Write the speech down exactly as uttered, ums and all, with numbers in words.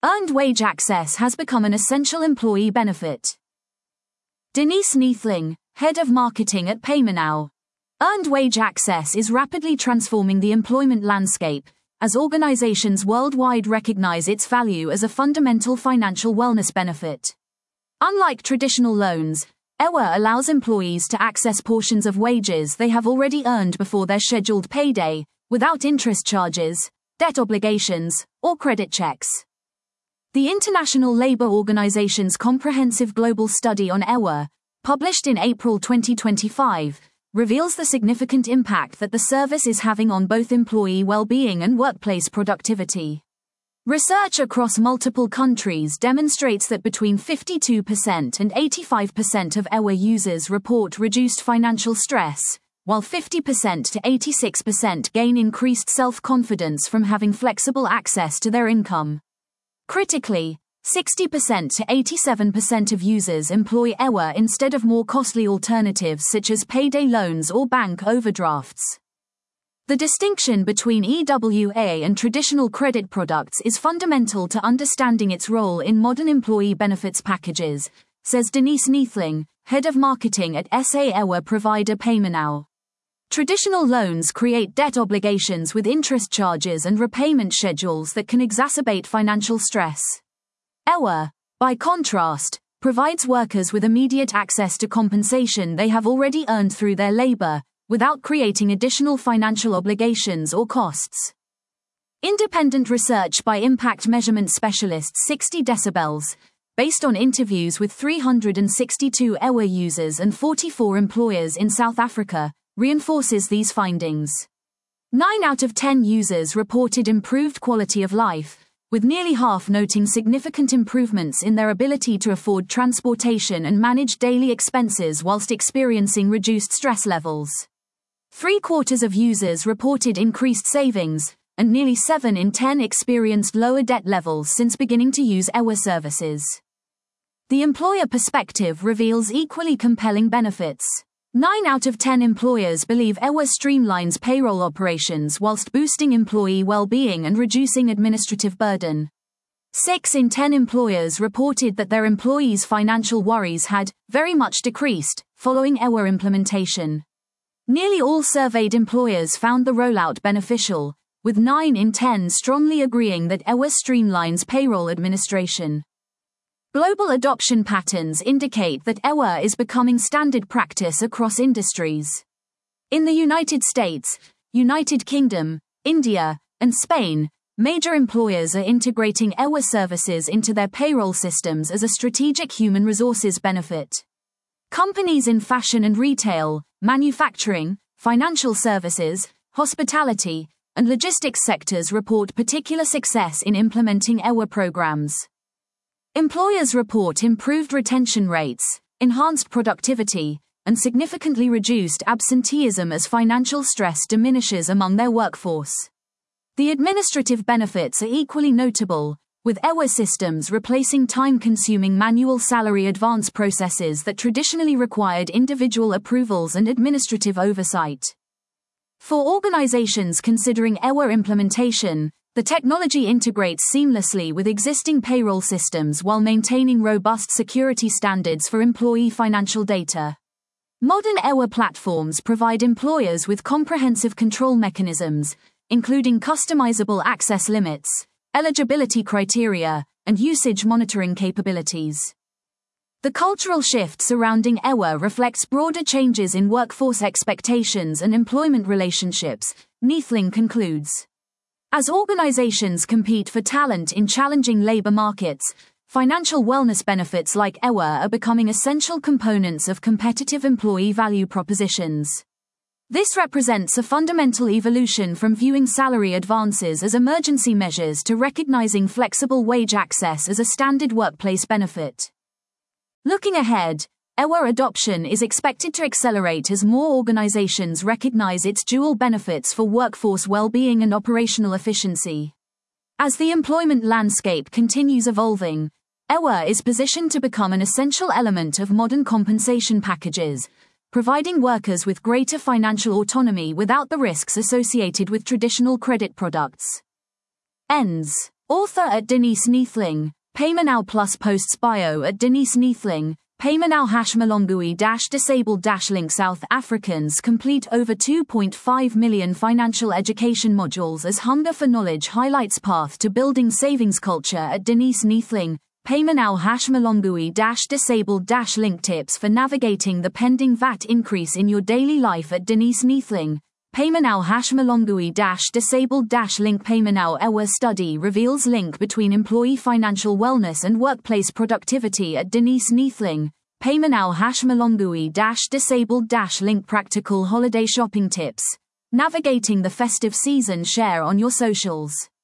Earned wage access has become an essential employee benefit. Denise Neethling, Head of Marketing at PayMeNow. Earned wage access is rapidly transforming the employment landscape, as organizations worldwide recognize its value as a fundamental financial wellness benefit. Unlike traditional loans, E W A allows employees to access portions of wages they have already earned before their scheduled payday, without interest charges, debt obligations, or credit checks. The International Labour Organization's comprehensive global study on E W A, published in April twenty twenty-five, reveals the significant impact that the service is having on both employee well-being and workplace productivity. Research across multiple countries demonstrates that between fifty-two percent and eighty-five percent of E W A users report reduced financial stress, while fifty percent to eighty-six percent gain increased self-confidence from having flexible access to their income. Critically, sixty percent to eighty-seven percent of users employ E W A instead of more costly alternatives such as payday loans or bank overdrafts. The distinction between E W A and traditional credit products is fundamental to understanding its role in modern employee benefits packages, says Denise Neethling, Head of Marketing at S A E W A provider PayMeNow. Traditional loans create debt obligations with interest charges and repayment schedules that can exacerbate financial stress. E W A, by contrast, provides workers with immediate access to compensation they have already earned through their labor, without creating additional financial obligations or costs. Independent research by impact measurement specialist sixty decibels, based on interviews with three hundred sixty-two E W A users and forty-four employers in South Africa, reinforces these findings. Nine out of ten users reported improved quality of life, with nearly half noting significant improvements in their ability to afford transportation and manage daily expenses whilst experiencing reduced stress levels. Three quarters of users reported increased savings, and nearly seven in ten experienced lower debt levels since beginning to use E W A services. The employer perspective reveals equally compelling benefits. Nine out of ten employers believe E W A streamlines payroll operations whilst boosting employee well-being and reducing administrative burden. Six in ten employers reported that their employees' financial worries had very much decreased following E W A implementation. Nearly all surveyed employers found the rollout beneficial, with nine in ten strongly agreeing that E W A streamlines payroll administration. Global adoption patterns indicate that E W A is becoming standard practice across industries. In the United States, United Kingdom, India, and Spain, major employers are integrating E W A services into their payroll systems as a strategic human resources benefit. Companies in fashion and retail, manufacturing, financial services, hospitality, and logistics sectors report particular success in implementing E W A programs. Employers report improved retention rates, enhanced productivity, and significantly reduced absenteeism as financial stress diminishes among their workforce. The administrative benefits are equally notable, with E W A systems replacing time-consuming manual salary advance processes that traditionally required individual approvals and administrative oversight. For organizations considering E W A implementation, the technology integrates seamlessly with existing payroll systems while maintaining robust security standards for employee financial data. Modern E W A platforms provide employers with comprehensive control mechanisms, including customizable access limits, eligibility criteria, and usage monitoring capabilities. The cultural shift surrounding E W A reflects broader changes in workforce expectations and employment relationships, Neethling concludes. As organizations compete for talent in challenging labor markets, financial wellness benefits like E W A are becoming essential components of competitive employee value propositions. This represents a fundamental evolution from viewing salary advances as emergency measures to recognizing flexible wage access as a standard workplace benefit. Looking ahead, E W A adoption is expected to accelerate as more organizations recognize its dual benefits for workforce well-being and operational efficiency. As the employment landscape continues evolving, E W A is positioned to become an essential element of modern compensation packages, providing workers with greater financial autonomy without the risks associated with traditional credit products. Ends. Author at Denise Neethling. PayMeNow Plus posts bio at Denise Neethling. PayMeNow hash Malongui dash disabled dash link South Africans complete over two point five million financial education modules as Hunger for Knowledge highlights path to building savings culture at Denise Neethling. PayMeNow hash Malongui dash disabled dash link tips for navigating the pending V A T increase in your daily life at Denise Neethling. PayMeNow hash Malongui dash disabled dash link PayMeNow Ewa study reveals link between employee financial wellness and workplace productivity at Denise Neethling. PayMeNow hash Malongui dash disabled dash link practical holiday shopping tips. Navigating the festive season, share on your socials.